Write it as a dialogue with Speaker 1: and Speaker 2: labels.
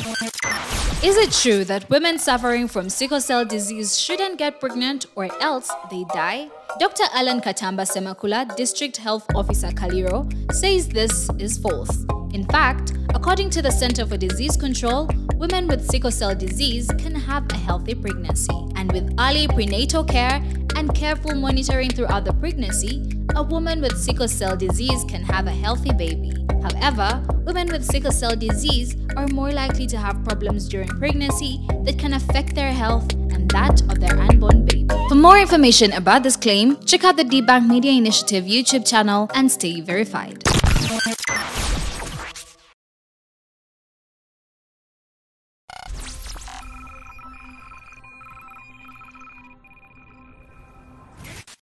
Speaker 1: Is it true that women suffering from sickle cell disease shouldn't get pregnant or else they die? Dr. Alan Katamba Semakula, District Health Officer Kaliro, says this is false. In fact, according to the Center for Disease Control, women with sickle cell disease can have a healthy pregnancy. And with early prenatal care and careful monitoring throughout the pregnancy, a woman with sickle cell disease can have a healthy baby. However, women with sickle cell disease are more likely to have problems during pregnancy that can affect their health and that of their unborn baby. For more information about this claim, check out the Deep Bank Media Initiative YouTube channel and stay verified.